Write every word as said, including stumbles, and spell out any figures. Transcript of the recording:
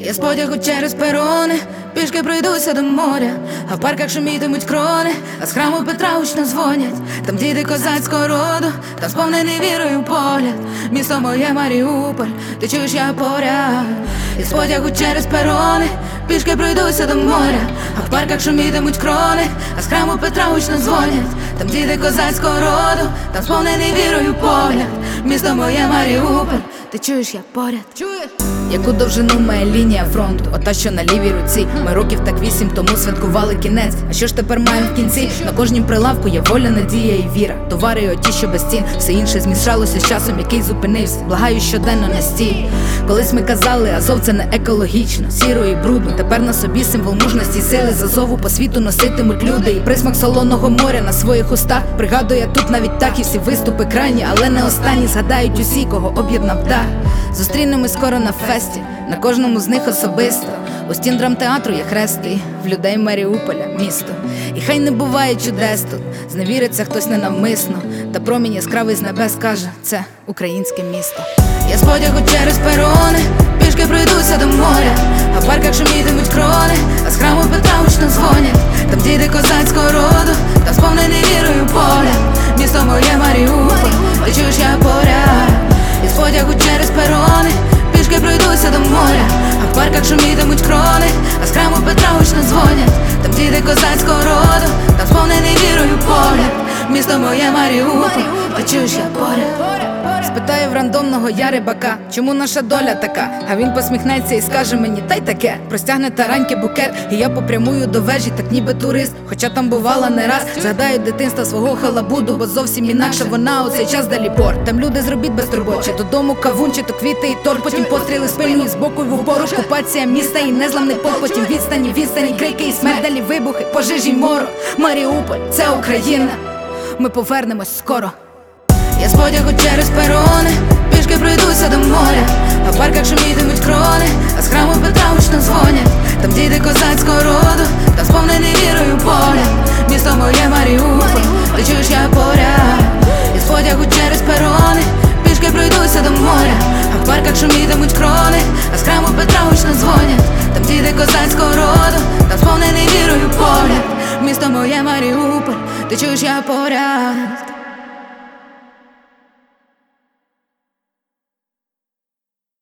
Я з потягу через перони, пішки пройдуся до моря, а в парках шумітимуть крони, а з храму Петра гучно дзвонять. Там діти козацького роду, там сповнений вірою погляд. Місто моє Маріуполь, ти чуєш, я поряд. Я з потягу через перони, пішки пройдуся до моря, а в парках шумітимуть крони, а з храму Петра гучно дзвонять. Там діти козацького роду, там сповнений вірою погляд. Місто моє Маріуполь, ти чуєш, я поряд. Чуєш? Яку довжину має лінія фронту, ота, що на лівій руці. Ми років так вісім тому святкували кінець. А що ж тепер маємо в кінці? На кожнім прилавку є воля, надія і віра. Товари оті, що без цін. Все інше змішалося з часом, який зупинився. Благаю щоденно на стій. Колись ми казали, Азов це не екологічно, сіро і брудно. Тепер на собі символ мужності й сили. З Азову по світу носитимуть люди. І присмак солоного моря на своїх устах. Пригадує тут навіть так, і всі виступи крайні, але не останні. Згадають усі, кого об'єднав дах. Зустрінемось скоро на фесті, на кожному з них особисто. У стін драмтеатру є хрест, і в людей Маріуполя місто. І хай не буває чудес тут, зневіриться хтось ненавмисно, та промінь яскравий з небес каже, це українське місто. Я з потягу через перони, пішки пройдуся до моря, а в парках шумітимуть крони, а з храму Петра гучно дзвонять. Там діти козацького роду, там сповнений вірою погляд. Місто моє Маріуполь, ти чуєш, я поряд. Я з потягу через перони, пішки пройдуся до моря, а в парках шумітимуть крони, а з храму Петра гучно дзвонять. Там діти козацького роду, там сповнений вірою погляд. Місто моє Маріуполь, ти чуєш, я поряд. Спитаю в рандомного я рибака, чому наша доля така? А він посміхнеться і скаже мені, та й таке. Простягне тараньки букет, і я попрямую до вежі, так ніби турист, хоча там бувала не раз. Згадаю дитинства свого халабуду, бо зовсім інакше вона у цей час далі порт. Там люди зробіть безтурботче, додому кавун, чи то квіти і торт. Потім постріли спильні, збоку й в упору, окупація міста і незламний полк. Потім відстані, відстані, крики і смерть, далі вибухи, пожежі й морок. Маріуполь, це Україна, ми повернемось скоро. Я з потягу через перони, пішки пройдуся до моря, а в парках шумітимуть крони, а з храму Петра гучно дзвонять. Там діти козацького роду, там сповнений вірою погляд. Місто моє Маріуполь, ти чуєш, я поряд. Я з потягу через перони, пішки пройдуся до моря, а в парках шумітимуть крони, а з храму Петра гучно дзвонять. Там діти козацького роду, там сповнений вірою погляд. Місто моє Маріуполь, ти чуєш, я поряд.